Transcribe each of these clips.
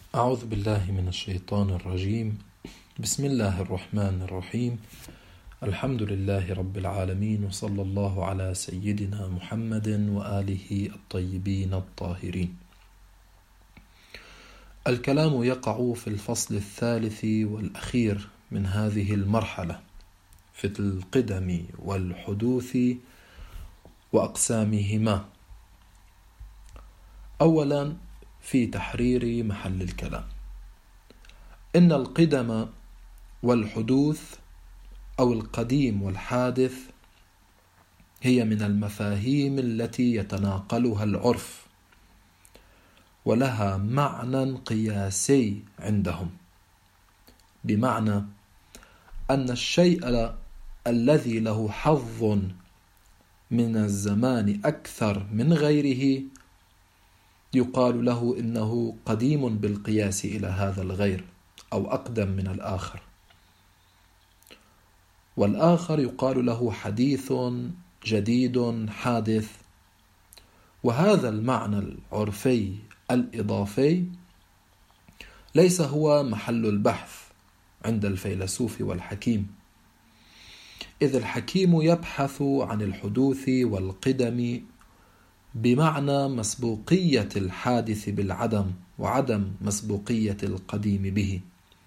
أعوذ بالله من الشيطان الرجيم. بسم الله الرحمن الرحيم. الحمد لله رب العالمين، وصلى الله على سيدنا محمد وآله الطيبين الطاهرين. الكلام يقع في الفصل الثالث والأخير من هذه المرحلة في القدم والحدوث وأقسامهما. أولا، في تحرير محل الكلام، إن القدم والحدوث أو القديم والحادث هي من المفاهيم التي يتناقلها العرف، ولها معنى قياسي عندهم، بمعنى أن الشيء الذي له حظ من الزمان أكثر من غيره يقال له إنه قديم بالقياس إلى هذا الغير، أو أقدم من الآخر، والآخر يقال له حديث جديد حادث. وهذا المعنى العرفي الإضافي ليس هو محل البحث عند الفيلسوف والحكيم، إذ الحكيم يبحث عن الحدوث والقدم بمعنى مسبوقية الحادث بالعدم وعدم مسبوقية القديم به.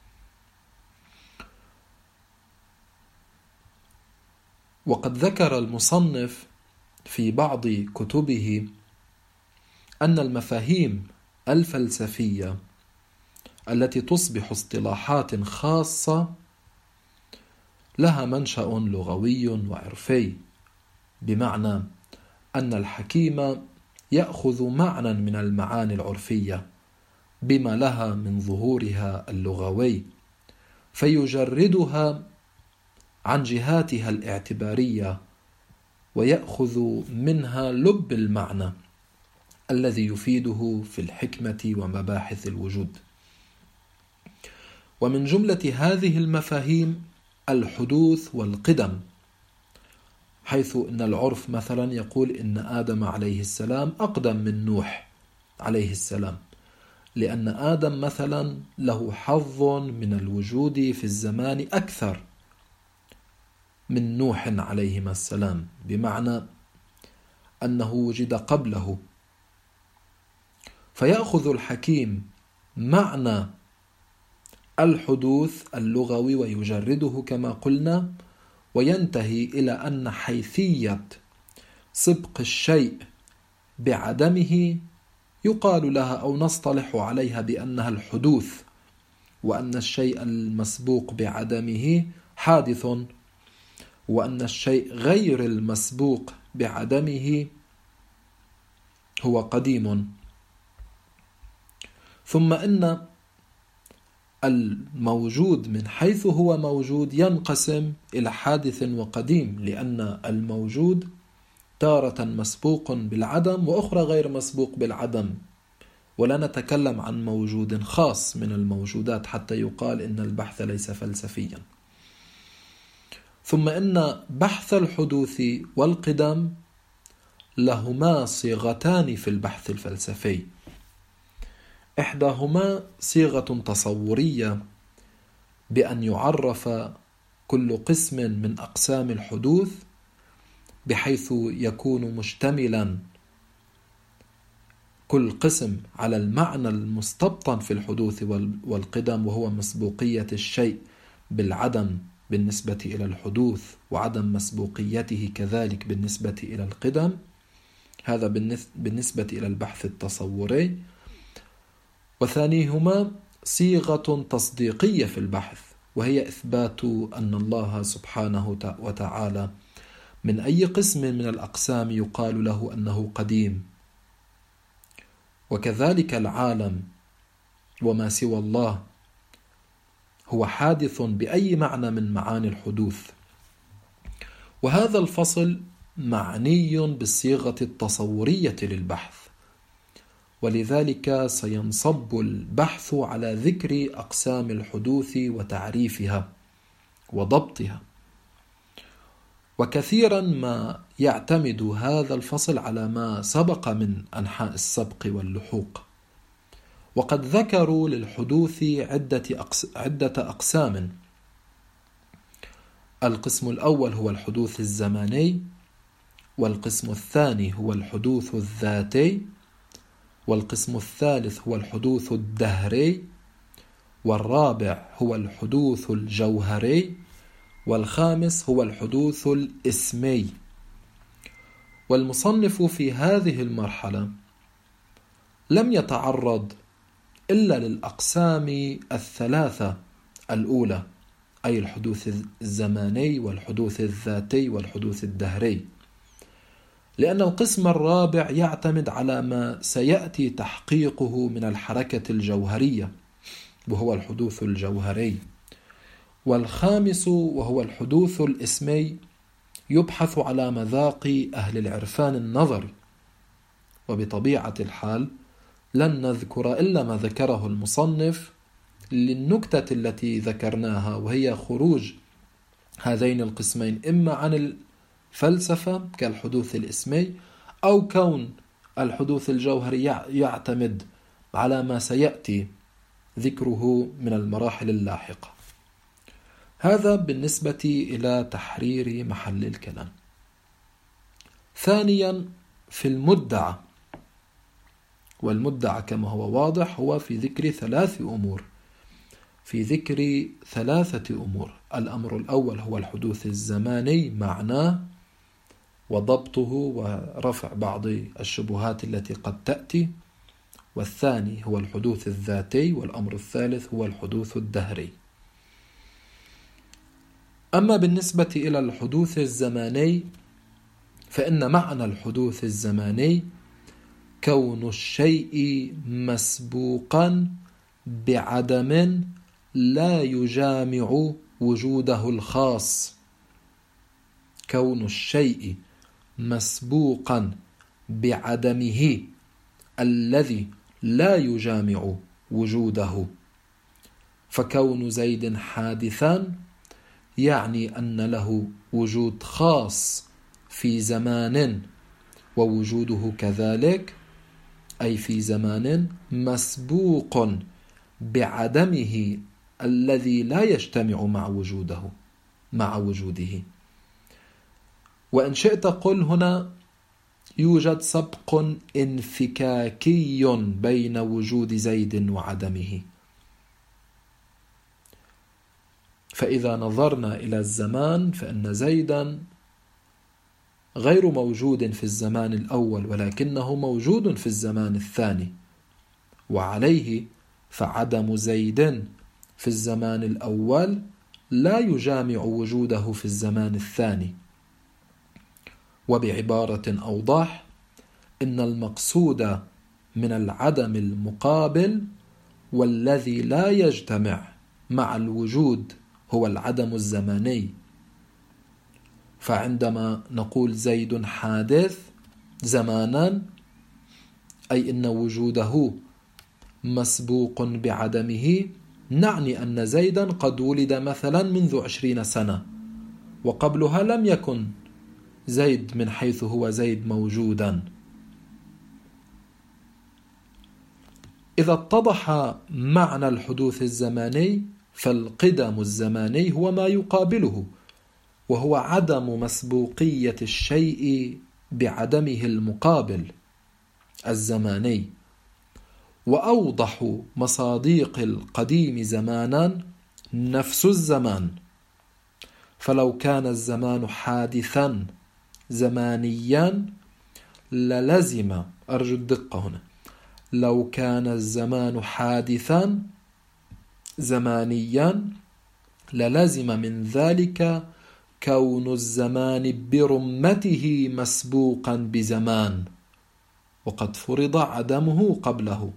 وقد ذكر المصنف في بعض كتبه أن المفاهيم الفلسفية التي تصبح اصطلاحات خاصة لها منشأ لغوي وعرفي، بمعنى أن الحكيم يأخذ معنى من المعاني العرفية بما لها من ظهورها اللغوي، فيجردها عن جهاتها الاعتبارية، ويأخذ منها لب المعنى الذي يفيده في الحكمة ومباحث الوجود. ومن جملة هذه المفاهيم الحدوث والقدم، حيث إن العرف مثلا يقول إن آدم عليه السلام أقدم من نوح عليه السلام، لأن آدم مثلا له حظ من الوجود في الزمان أكثر من نوح عليهما السلام، بمعنى أنه وجد قبله. فيأخذ الحكيم معنى الحدوث اللغوي ويجرده كما قلنا، وينتهي إلى أن حيثية سبق الشيء بعدمه يقال لها أو نصطلح عليها بأنها الحدوث، وأن الشيء المسبوق بعدمه حادث، وأن الشيء غير المسبوق بعدمه هو قديم. ثم إن الموجود من حيث هو موجود ينقسم إلى حادث وقديم، لأن الموجود تارة مسبوق بالعدم وأخرى غير مسبوق بالعدم، ولا نتكلم عن موجود خاص من الموجودات حتى يقال إن البحث ليس فلسفيا. ثم إن بحث الحدوث والقدم لهما صيغتان في البحث الفلسفي، إحداهما صيغة تصورية بأن يعرف كل قسم من أقسام الحدوث بحيث يكون مشتملا كل قسم على المعنى المستبطن في الحدوث والقدم، وهو مسبوقية الشيء بالعدم بالنسبة إلى الحدوث، وعدم مسبوقيته كذلك بالنسبة إلى القدم. هذا بالنسبة إلى البحث التصوري. وثانيهما صيغة تصديقية في البحث، وهي إثبات أن الله سبحانه وتعالى من أي قسم من الأقسام يقال له أنه قديم، وكذلك العالم وما سوى الله هو حادث بأي معنى من معاني الحدوث. وهذا الفصل معني بالصيغة التصورية للبحث، ولذلك سينصب البحث على ذكر أقسام الحدوث وتعريفها وضبطها. وكثيرا ما يعتمد هذا الفصل على ما سبق من أنحاء السبق واللحوق، وقد ذكروا للحدوث عدة أقسام. القسم الأول هو الحدوث الزماني، والقسم الثاني هو الحدوث الذاتي، والقسم الثالث هو الحدوث الدهري، والرابع هو الحدوث الجوهري، والخامس هو الحدوث الإسمي. والمصنف في هذه المرحلة لم يتعرض إلا للأقسام الثلاثة الأولى، أي الحدوث الزماني والحدوث الذاتي والحدوث الدهري، لأن القسم الرابع يعتمد على ما سيأتي تحقيقه من الحركة الجوهرية وهو الحدوث الجوهري. والخامس وهو الحدوث الإسمي يبحث على مذاق أهل العرفان النظري، وبطبيعة الحال لن نذكر إلا ما ذكره المصنف للنكتة التي ذكرناها، وهي خروج هذين القسمين إما عن الفلسفة كالحدوث الإسمي، أو كون الحدوث الجوهري يعتمد على ما سيأتي ذكره من المراحل اللاحقة. هذا بالنسبة إلى تحرير محل الكلام. ثانيا في المدعى، والمدعى كما هو واضح هو في ذكر ثلاثة أمور. الأمر الأول هو الحدوث الزماني، معناه وضبطه ورفع بعض الشبهات التي قد تأتي، والثاني هو الحدوث الذاتي، والأمر الثالث هو الحدوث الدهري. أما بالنسبة إلى الحدوث الزماني فإن معنى الحدوث الزماني كون الشيء مسبوقا بعدم لا يجامع وجوده الخاص. كون الشيء مسبوقا بعدمه الذي لا يجامع وجوده. فكون زيد حادثا يعني أن له وجود خاص في زمان ووجوده كذلك، أي في زمان مسبوق بعدمه الذي لا يجتمع مع وجوده. وإن شئت قل هنا يوجد سبق انفكاكي بين وجود زيد وعدمه. فإذا نظرنا إلى الزمان فإن زيدا غير موجود في الزمان الأول، ولكنه موجود في الزمان الثاني، وعليه فعدم زيد في الزمان الأول لا يجامع وجوده في الزمان الثاني. وبعبارة أوضح، إن المقصود من العدم المقابل والذي لا يجتمع مع الوجود هو العدم الزماني. فعندما نقول زيد حادث زمانا، أي إن وجوده مسبوق بعدمه، نعني أن زيدا قد ولد مثلا منذ 20 سنة، وقبلها لم يكن زيد من حيث هو زيد موجودا. إذا اتضح معنى الحدوث الزماني فالقدم الزماني هو ما يقابله، وهو عدم مسبوقية الشيء بعدمه المقابل الزماني. وأوضح مصاديق القديم زمانا نفس الزمان. فلو كان الزمان حادثا زمانيا للزم، أرجو الدقة هنا، لو كان الزمان حادثا زمانيا للزم من ذلك كون الزمان برمته مسبوقا بزمان، وقد فرض عدمه قبله.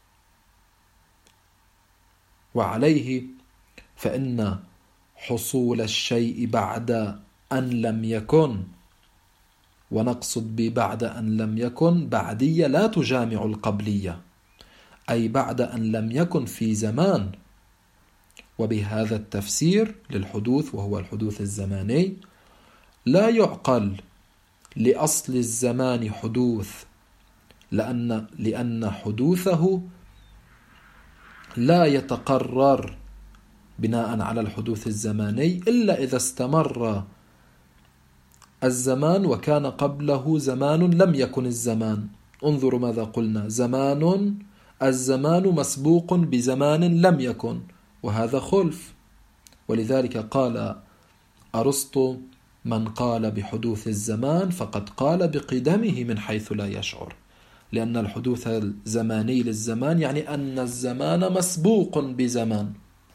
وعليه فإن حصول الشيء بعد أن لم يكن، ونقصد ببعد أن لم يكن بعدية لا تجامع القبلية، أي بعد أن لم يكن في زمان. وبهذا التفسير للحدوث وهو الحدوث الزماني لا يعقل لأصل الزمان حدوث، لأن حدوثه لا يتقرر بناء على الحدوث الزماني إلا إذا استمر الزمان وكان قبله زمان لم يكن الزمان. انظروا ماذا قلنا: الزمان مسبوق بزمان لم يكن، وهذا خلف. ولذلك قال أرسطو: من قال بحدوث الزمان فقد قال بقدمه من حيث لا يشعر، لأن الحدوث الزماني للزمان يعني أن الزمان مسبوق بزمان.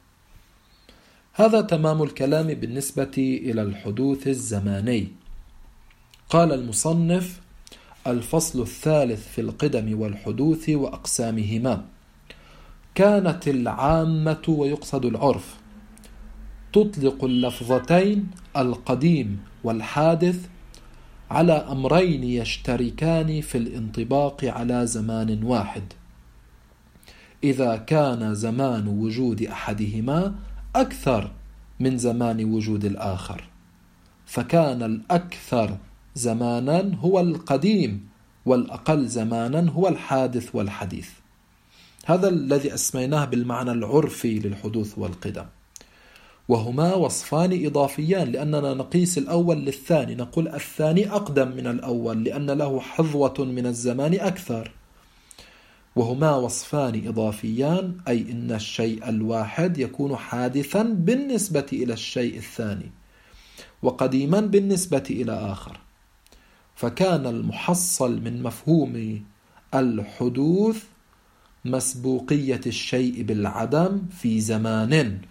هذا تمام الكلام بالنسبة إلى الحدوث الزماني. قال المصنف: الفصل الثالث في القدم والحدوث وأقسامهما. كانت العامة ويقصد العرف تطلق اللفظتين القديم والحادث على أمرين يشتركان في الانطباق على زمان واحد، إذا كان زمان وجود أحدهما أكثر من زمان وجود الآخر، فكان الأكثر زمانا هو القديم والأقل زمانا هو الحادث والحديث. هذا الذي أسميناه بالمعنى العرفي للحدوث والقدم، وهما وصفان إضافيان، لأننا نقيس الأول للثاني، نقول الثاني أقدم من الأول لأن له حظوة من الزمان أكثر. وهما وصفان إضافيان، أي إن الشيء الواحد يكون حادثا بالنسبة إلى الشيء الثاني وقديما بالنسبة إلى آخر. فكان المحصل من مفهوم الحدوث مسبوقية الشيء بالعدم في زمان،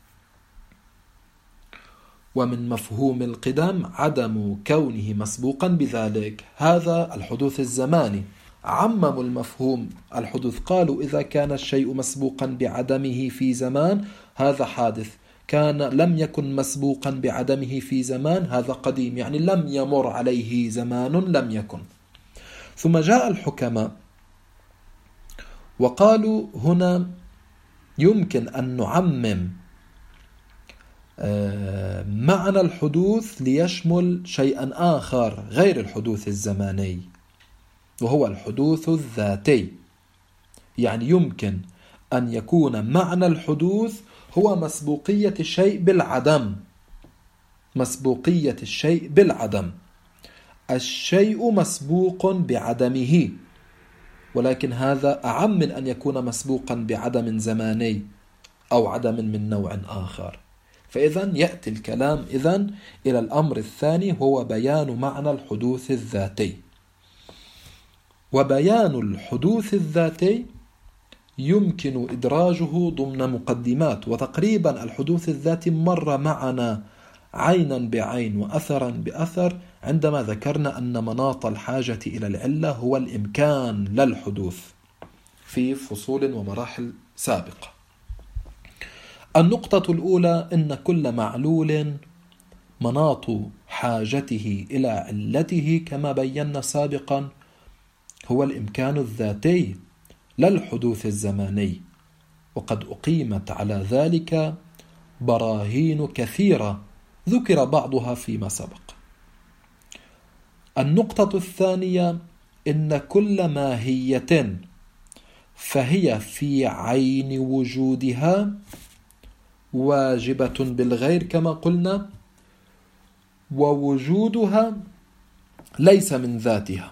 ومن مفهوم القدم عدم كونه مسبوقا بذلك. هذا الحدوث الزماني. عمموا المفهوم الحدوث، قالوا إذا كان الشيء مسبوقا بعدمه في زمان هذا حادث، لم يكن مسبوقا بعدمه في زمان هذا قديم، يعني لم يمر عليه زمان لم يكن. ثم جاء الحكماء وقالوا هنا يمكن أن نعمم معنى الحدوث ليشمل شيئا آخر غير الحدوث الزماني، وهو الحدوث الذاتي. يعني يمكن أن يكون معنى الحدوث هو مسبوقية الشيء بالعدم. مسبوقية الشيء بالعدم، الشيء مسبوق بعدمه، ولكن هذا أعم من أن يكون مسبوقا بعدم زماني أو عدم من نوع آخر. فإذا يأتي الكلام إلى الأمر الثاني، هو بيان معنى الحدوث الذاتي. وبيان الحدوث الذاتي يمكن إدراجه ضمن مقدمات، وتقريبا الحدوث الذاتي مر معنا عينا بعين وأثرا بأثر عندما ذكرنا أن مناط الحاجة إلى العلة هو الإمكان للحدوث في فصول ومراحل سابقة. النقطة الأولى: إن كل معلول مناط حاجته إلى علته كما بينا سابقا هو الإمكان الذاتي لا الحدوث الزماني، وقد أقيمت على ذلك براهين كثيرة ذكر بعضها فيما سبق. النقطة الثانية: إن كل ماهية فهي في عين وجودها واجبة بالغير كما قلنا، ووجودها ليس من ذاتها.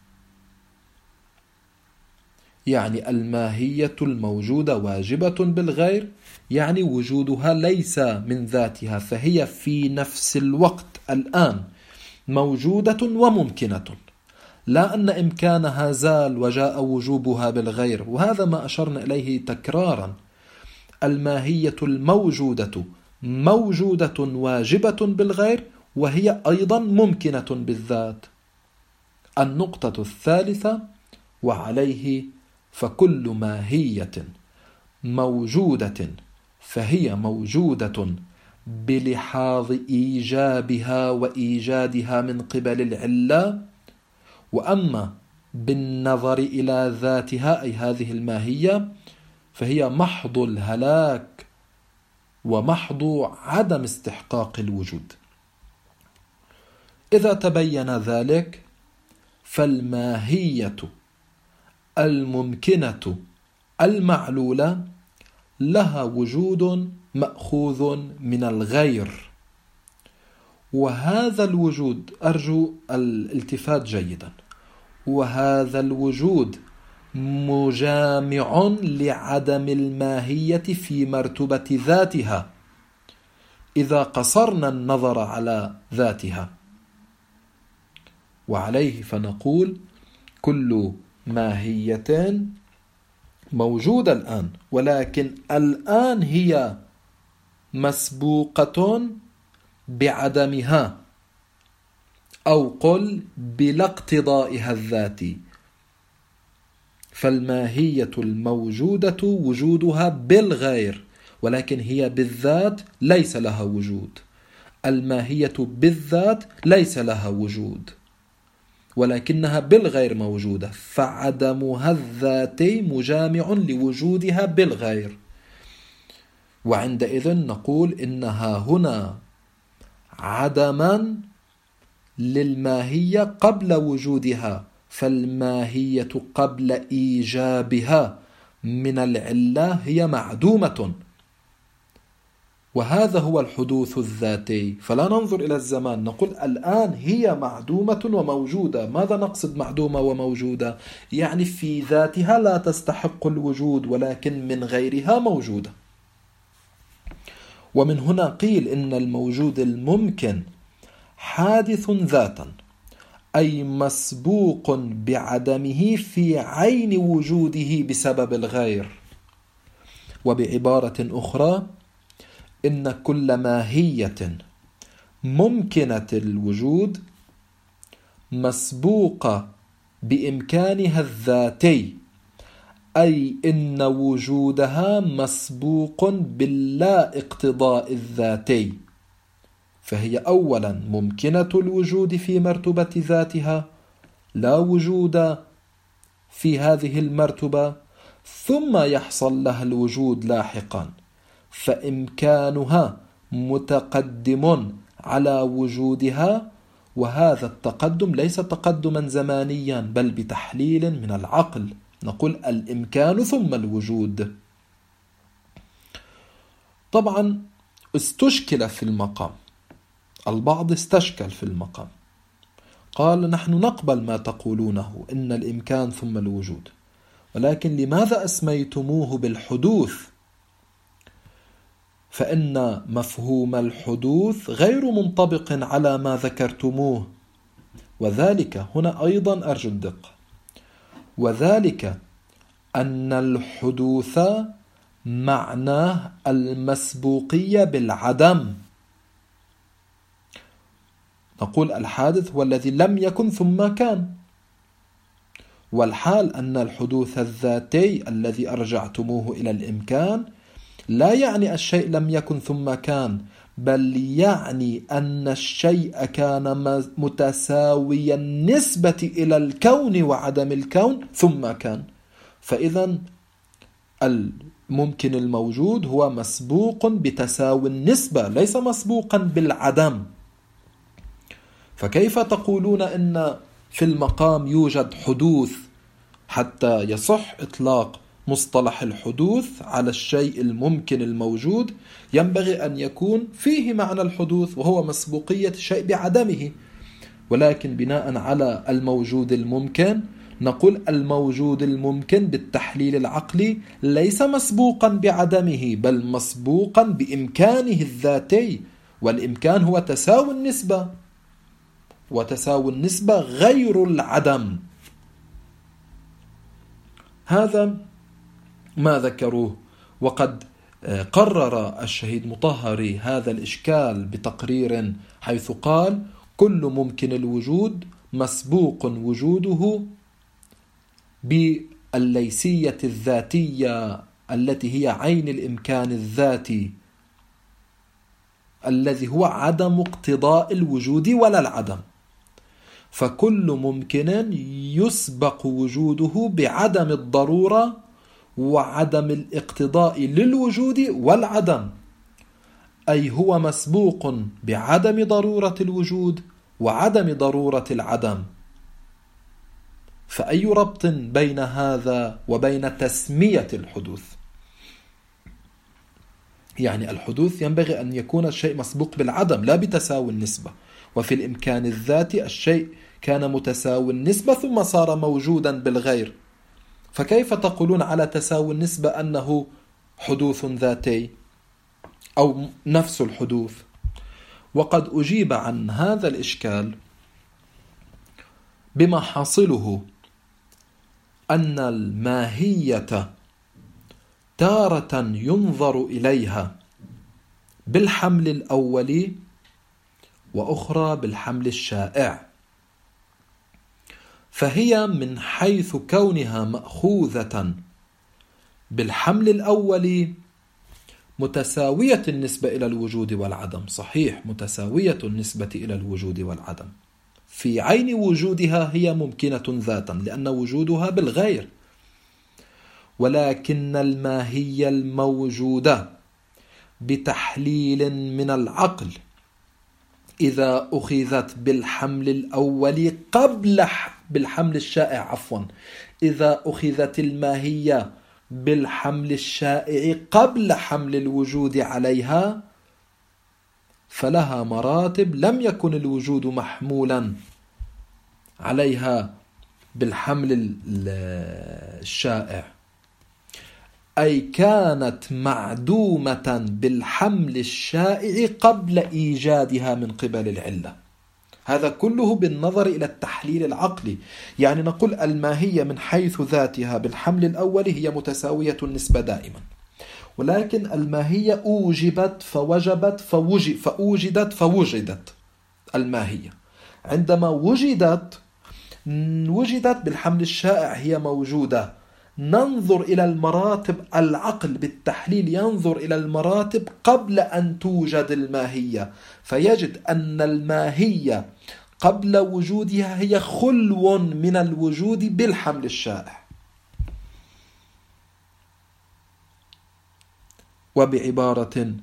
يعني الماهية الموجودة واجبة بالغير، يعني وجودها ليس من ذاتها، فهي في نفس الوقت الآن موجودة وممكنة، لا أن إمكانها زال وجاء وجوبها بالغير. وهذا ما أشرنا إليه تكرارا: الماهية الموجودة موجودة واجبة بالغير، وهي أيضا ممكنة بالذات. النقطة الثالثة: وعليه فكل ماهية موجودة فهي موجودة بلحاظ إيجابها وإيجادها من قبل العلة، وأما بالنظر إلى ذاتها أي هذه الماهية فهي محض الهلاك ومحض عدم استحقاق الوجود. إذا تبين ذلك فالماهية الممكنة المعلولة لها وجود مأخوذ من الغير، وهذا الوجود أرجو الالتفات جيدا، وهذا الوجود مجامع لعدم الماهية في مرتبة ذاتها إذا قصرنا النظر على ذاتها. وعليه فنقول كل ماهية موجودة الآن، ولكن الآن هي مسبوقة بعدمها، أو قل بلا اقتضائها الذاتي. فالماهية الموجودة وجودها بالغير، ولكن هي بالذات ليس لها وجود. الماهية بالذات ليس لها وجود، ولكنها بالغير موجودة، فعدمها الذاتي مجامع لوجودها بالغير. وعندئذ نقول إنها هنا عدما للماهية قبل وجودها، فالماهية قبل إيجابها من العلة هي معدومة، وهذا هو الحدوث الذاتي. فلا ننظر إلى الزمان، نقول الآن هي معدومة وموجودة. ماذا نقصد معدومة وموجودة؟ يعني في ذاتها لا تستحق الوجود، ولكن من غيرها موجودة. ومن هنا قيل إن الموجود الممكن حادث ذاتا، أي مسبوق بعدمه في عين وجوده بسبب الغير. وبعبارة أخرى، إن كل ماهية ممكنة الوجود مسبوقة بإمكانها الذاتي، أي إن وجودها مسبوق باللا اقتضاء الذاتي، فهي أولا ممكنة الوجود في مرتبة ذاتها، لا وجود في هذه المرتبة، ثم يحصل لها الوجود لاحقا، فإمكانها متقدم على وجودها. وهذا التقدم ليس تقدما زمانيا، بل بتحليل من العقل، نقول الإمكان ثم الوجود. طبعا استشكل في المقام، البعض استشكل في المقام، قال نحن نقبل ما تقولونه إن الإمكان ثم الوجود، ولكن لماذا أسميتموه بالحدوث؟ فإن مفهوم الحدوث غير منطبق على ما ذكرتموه، وذلك هنا أيضا أرجو الدقة، وذلك أن الحدوث معناه المسبوقية بالعدم. نقول الحادث هو الذي لم يكن ثم كان، والحال أن الحدوث الذاتي الذي أرجعتموه إلى الإمكان لا يعني الشيء لم يكن ثم كان، بل يعني أن الشيء كان متساويا النسبة إلى الكون وعدم الكون ثم كان. فإذا الممكن الموجود هو مسبوق بتساوي النسبة، ليس مسبوقا بالعدم. فكيف تقولون إن في المقام يوجد حدوث حتى يصح إطلاق مصطلح الحدوث على الشيء الممكن الموجود؟ ينبغي أن يكون فيه معنى الحدوث وهو مسبوقية الشيء بعدمه، ولكن بناء على الموجود الممكن نقول الموجود الممكن بالتحليل العقلي ليس مسبوقا بعدمه، بل مسبوقا بإمكانه الذاتي، والإمكان هو تساوي النسبة، وتساوي النسبة غير العدم. هذا ما ذكروه، وقد قرر الشهيد مطهري هذا الإشكال بتقرير، حيث قال كل ممكن الوجود مسبوق وجوده بالليسية الذاتية التي هي عين الإمكان الذاتي الذي هو عدم اقتضاء الوجود ولا العدم. فكل ممكن يسبق وجوده بعدم الضرورة وعدم الاقتضاء للوجود والعدم، أي هو مسبوق بعدم ضرورة الوجود وعدم ضرورة العدم. فأي ربط بين هذا وبين تسمية الحدوث؟ يعني الحدوث ينبغي أن يكون الشيء مسبوق بالعدم لا بتساوي النسبة، وفي الإمكان الذاتي الشيء كان متساوي النسبة ثم صار موجودا بالغير، فكيف تقولون على تساوي النسبة أنه حدوث ذاتي أو نفس الحدوث؟ وقد أجيب عن هذا الإشكال بما حاصله أن الماهية تارة ينظر إليها بالحمل الأولي وأخرى بالحمل الشائع، فهي من حيث كونها مأخوذة بالحمل الأولي متساوية النسبة إلى الوجود والعدم، صحيح متساوية النسبة إلى الوجود والعدم، في عين وجودها هي ممكنة ذاتا لأن وجودها بالغير، ولكن الماهية الموجودة بتحليل من العقل إذا أخذت بالحمل الأول قبل بالحمل الشائع إذا أخذت الماهية بالحمل الشائع قبل حمل الوجود عليها فلها مراتب لم يكن الوجود محمولا عليها بالحمل الشائع، أي كانت معدومة بالحمل الشائع قبل إيجادها من قبل العلة. هذا كله بالنظر إلى التحليل العقلي، يعني نقول الماهية من حيث ذاتها بالحمل الأول هي متساوية النسبة دائما، ولكن الماهية أوجبت فوجبت فأوجدت فوجدت. الماهية عندما وجدت بالحمل الشائع هي موجودة. ننظر إلى المراتب، العقل بالتحليل ينظر إلى المراتب قبل أن توجد الماهية، فيجد أن الماهية قبل وجودها هي خلو من الوجود بالحمل الشائع. وبعبارة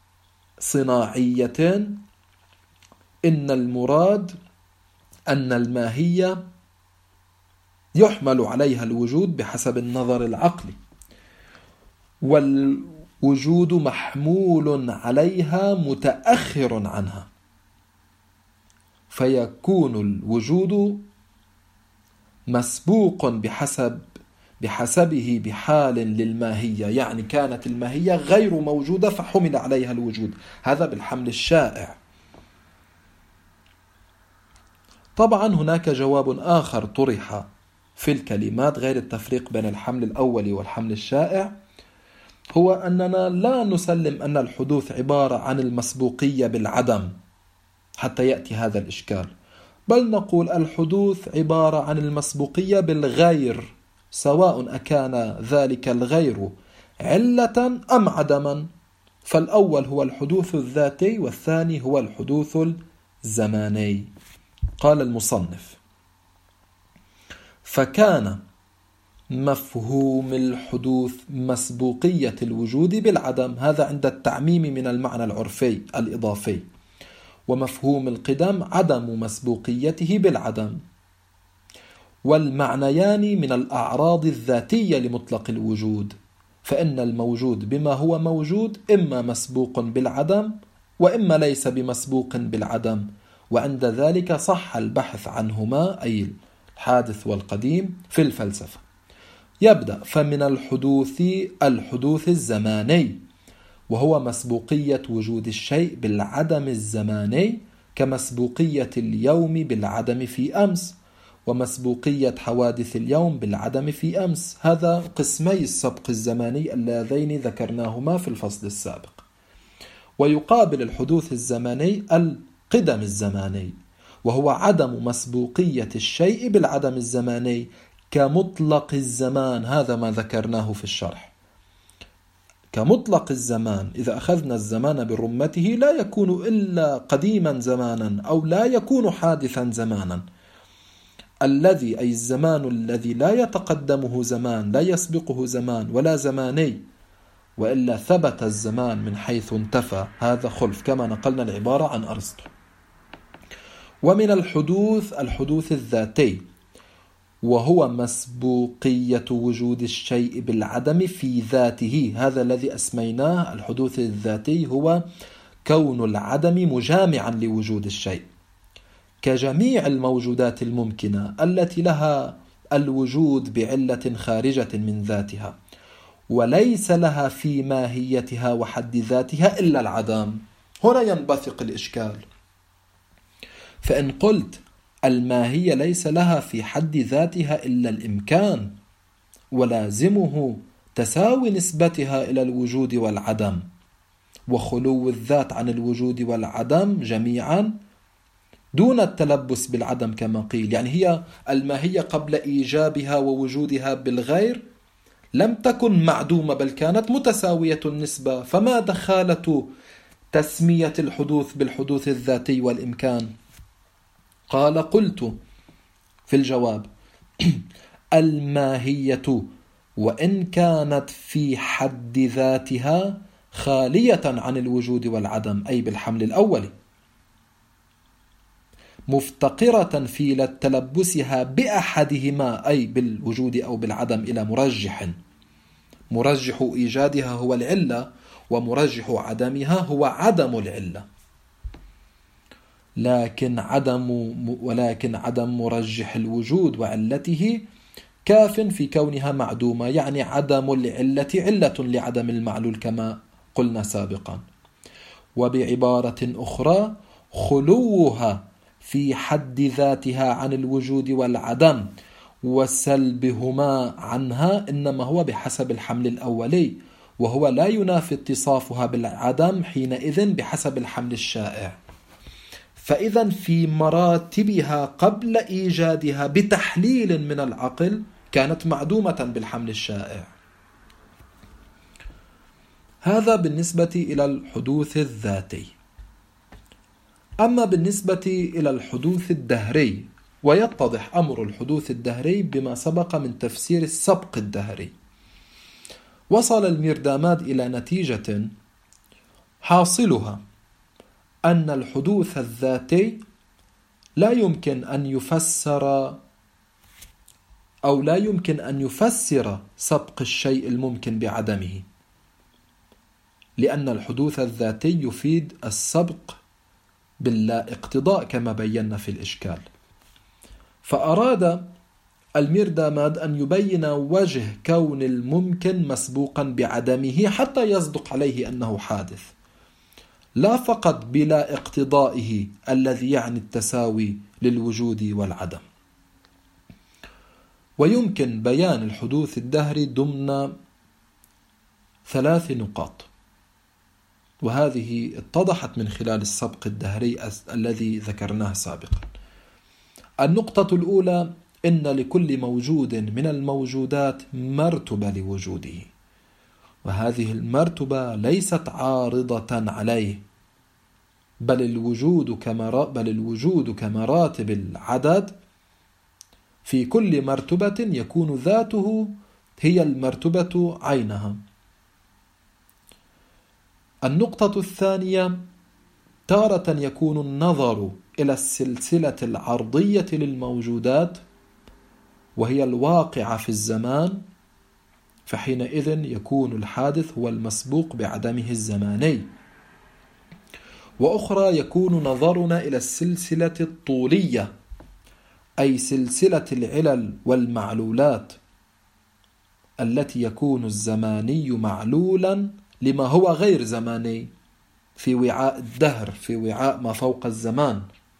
صناعية إن المراد أن الماهية يحمل عليها الوجود بحسب النظر العقلي، والوجود محمول عليها متأخر عنها، فيكون الوجود مسبوق بحسبه بحال للماهية، يعني كانت الماهية غير موجودة فحمل عليها الوجود، هذا بالحمل الشائع. طبعا هناك جواب آخر طرح في الكلمات غير التفريق بين الحمل الأول والحمل الشائع، هو أننا لا نسلم أن الحدوث عبارة عن المسبوقية بالعدم حتى يأتي هذا الإشكال، بل نقول الحدوث عبارة عن المسبوقية بالغير، سواء أكان ذلك الغير علة أم عدما، فالأول هو الحدوث الذاتي والثاني هو الحدوث الزماني. قال المصنف: فكان مفهوم الحدوث مسبوقية الوجود بالعدم، هذا عند التعميم من المعنى العرفي الإضافي، ومفهوم القدم عدم مسبوقيته بالعدم، والمعنيان من الأعراض الذاتية لمطلق الوجود، فإن الموجود بما هو موجود إما مسبوق بالعدم وإما ليس بمسبوق بالعدم، وعند ذلك صح البحث عنهما أي الحادث والقديم في الفلسفة. يبدأ: فمن الحدوث الزماني، وهو مسبوقية وجود الشيء بالعدم الزماني، كمسبوقية اليوم بالعدم في أمس، ومسبوقية حوادث اليوم بالعدم في أمس. هذا قسمي السبق الزماني اللذين ذكرناهما في الفصل السابق. ويقابل الحدوث الزماني القدم الزماني، وهو عدم مسبوقية الشيء بالعدم الزماني كمطلق الزمان، هذا ما ذكرناه في الشرح. كمطلق الزمان إذا أخذنا الزمان برمته لا يكون إلا قديما زمانا أو لا يكون حادثا زمانا، الذي أي الزمان الذي لا يتقدمه زمان، لا يسبقه زمان ولا زماني، وإلا ثبت الزمان من حيث انتفى، هذا خلف كما نقلنا العبارة عن أرسطو. ومن الحدوث الذاتي، وهو مسبوقية وجود الشيء بالعدم في ذاته. هذا الذي أسميناه الحدوث الذاتي، هو كون العدم مجامعا لوجود الشيء، كجميع الموجودات الممكنة التي لها الوجود بعلة خارجة من ذاتها، وليس لها في ماهيتها وحد ذاتها إلا العدم. هنا ينبثق الإشكال. فإن قلت الماهية ليس لها في حد ذاتها إلا الإمكان، ولازمه تساوي نسبتها إلى الوجود والعدم، وخلو الذات عن الوجود والعدم جميعا دون التلبس بالعدم كما قيل. يعني هي الماهية قبل إيجابها ووجودها بالغير لم تكن معدومة، بل كانت متساوية النسبة، فما دخالة تسمية الحدوث بالحدوث الذاتي والإمكان؟ قال: قلت في الجواب: الماهية وإن كانت في حد ذاتها خالية عن الوجود والعدم، أي بالحمل الأول، مفتقرة في تلبسها بأحدهما، أي بالوجود أو بالعدم، إلى مرجح إيجادها هو العلة، ومرجح عدمها هو عدم العلة. ولكن عدم مرجح الوجود وعلته كاف في كونها معدومة، يعني عدم العلة علة لعدم المعلول كما قلنا سابقا. وبعبارة أخرى، خلوها في حد ذاتها عن الوجود والعدم وسلبهما عنها إنما هو بحسب الحمل الأولي، وهو لا ينافي اتصافها بالعدم حينئذ بحسب الحمل الشائع. فإذا في مراتبها قبل إيجادها بتحليل من العقل كانت معدومة بالحمل الشائع. هذا بالنسبة إلى الحدوث الذاتي. أما بالنسبة إلى الحدوث الدهري، ويتضح أمر الحدوث الدهري بما سبق من تفسير السبق الدهري. وصل الميرداماد إلى نتيجة حاصلها أن الحدوث الذاتي لا يمكن أن يفسر سبق الشيء الممكن بعدمه، لأن الحدوث الذاتي يفيد السبق باللا اقتضاء كما بينا في الإشكال. فأراد الميرداماد أن يبين وجه كون الممكن مسبوقا بعدمه حتى يصدق عليه أنه حادث، لا فقط بلا اقتضائه الذي يعني التساوي للوجود والعدم. ويمكن بيان الحدوث الدهري ضمن 3 نقاط، وهذه اتضحت من خلال السبق الدهري الذي ذكرناه سابقا. النقطة الأولى: إن لكل موجود من الموجودات مرتبة لوجوده، وهذه المرتبة ليست عارضة عليه، بل الوجود كمراتب العدد، في كل مرتبة يكون ذاته هي المرتبة عينها. النقطة الثانية: تارة يكون النظر إلى السلسلة العرضية للموجودات وهي الواقعة في الزمان، فحينئذ يكون الحادث هو المسبوق بعدمه الزماني. وأخرى يكون نظرنا إلى السلسلة الطولية، أي سلسلة العلل والمعلولات التي يكون الزماني معلولا لما هو غير زماني في وعاء الدهر، في وعاء ما فوق الزمان.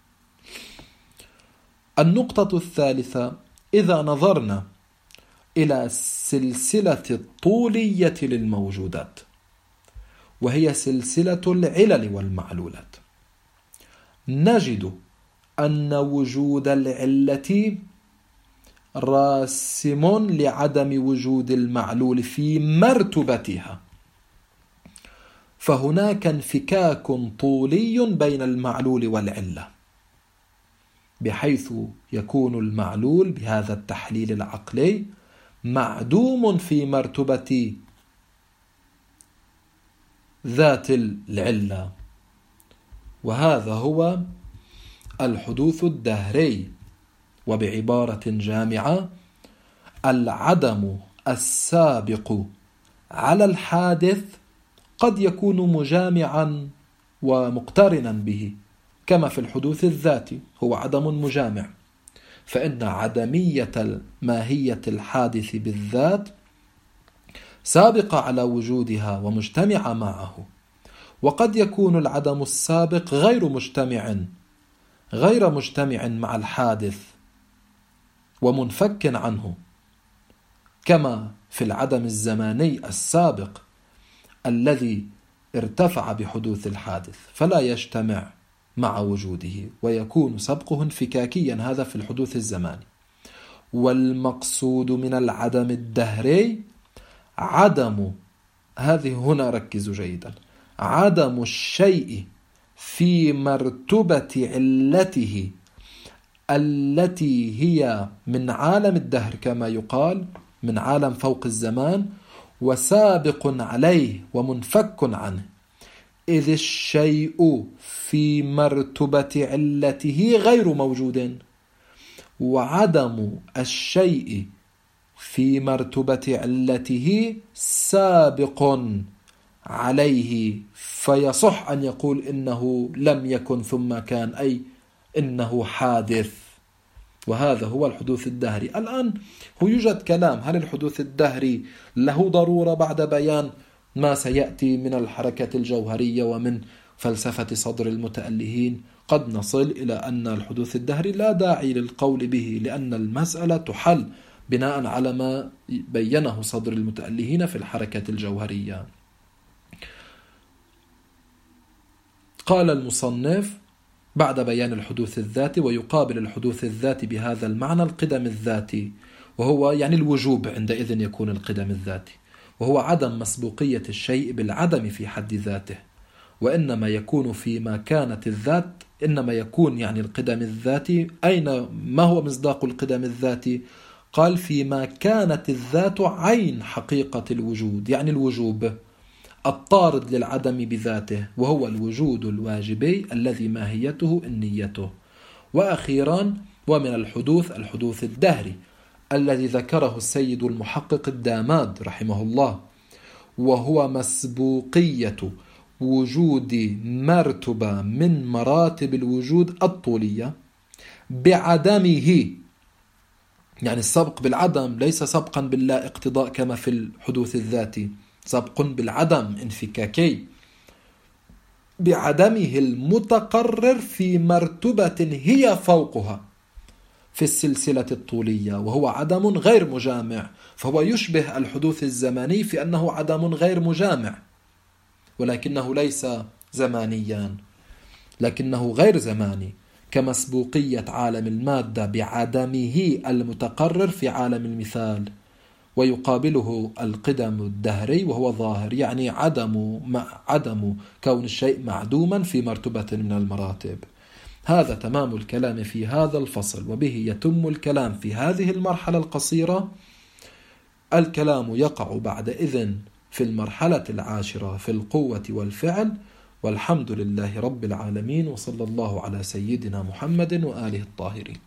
النقطة الثالثة: إذا نظرنا إلى السلسلة الطولية للموجودات وهي سلسلة العلل والمعلولات، نجد أن وجود العلة راسم لعدم وجود المعلول في مرتبتها، فهناك انفكاك طولي بين المعلول والعلة، بحيث يكون المعلول بهذا التحليل العقلي معدوم في مرتبة ذات العلة. وهذا هو الحدوث الدهري، وبعبارة جامعة: العدم السابق على الحادث قد يكون مجامعا ومقترنا به، كما في الحدوث الذاتي هو عدم مجامع، فإن عدمية ماهية الحادث بالذات سابقة على وجودها ومجتمعة معه. وقد يكون العدم السابق غير مجتمع مع الحادث ومنفك عنه، كما في العدم الزماني السابق الذي ارتفع بحدوث الحادث فلا يجتمع مع وجوده ويكون سبقه انفكاكيا، هذا في الحدوث الزماني. والمقصود من العدم الدهري عدم، هذه هنا ركزوا جيدا، عدم الشيء في مرتبة علته التي هي من عالم الدهر كما يقال، من عالم فوق الزمان، وسابق عليه ومنفك عنه، إذ الشيء في مرتبة علته غير موجود، وعدم الشيء في مرتبة علته سابق عليه، فيصح أن يقول إنه لم يكن ثم كان، أي إنه حادث. وهذا هو الحدوث الدهري. الآن هو يوجد كلام، هل الحدوث الدهري له ضرورة بعد بيان ما سيأتي من الحركة الجوهرية ومن فلسفة صدر المتألهين؟ قد نصل إلى أن الحدوث الدهري لا داعي للقول به، لأن المسألة تحل بناء على ما بينه صدر المتألهين في الحركة الجوهرية. قال المصنف بعد بيان الحدوث الذاتي: ويقابل الحدوث الذاتي بهذا المعنى القدم الذاتي، وهو يعني الوجوب، عندئذ يكون القدم الذاتي، وهو عدم مسبوقية الشيء بالعدم في حد ذاته، وإنما يكون فيما كانت الذات، إنما يكون يعني القدم الذاتي. أين ما هو مصداق القدم الذاتي؟ قال: فيما كانت الذات عين حقيقة الوجود، يعني الوجوب الطارد للعدم بذاته، وهو الوجود الواجبي الذي ماهيته النيته. وأخيرا ومن الحدوث الدهري الذي ذكره السيد المحقق الداماد رحمه الله، وهو مسبوقية وجود مرتبة من مراتب الوجود الطولية بعدمه، يعني السبق بالعدم ليس سبقا باللا اقتضاء كما في الحدوث الذاتي، سبق بالعدم انفكاكي، بعدمه المتقرر في مرتبة هي فوقها في السلسلة الطولية، وهو عدم غير مجامع. فهو يشبه الحدوث الزماني في أنه عدم غير مجامع، ولكنه ليس زمانيا، لكنه غير زماني، كمسبوقية عالم المادة بعدمه المتقرر في عالم المثال. ويقابله القدم الدهري وهو ظاهر، يعني عدم كون الشيء معدوما في مرتبة من المراتب. هذا تمام الكلام في هذا الفصل، وبه يتم الكلام في هذه المرحلة القصيرة. الكلام يقع بعد إذن في المرحلة العاشرة في القوة والفعل. والحمد لله رب العالمين، وصلى الله على سيدنا محمد وآله الطاهرين.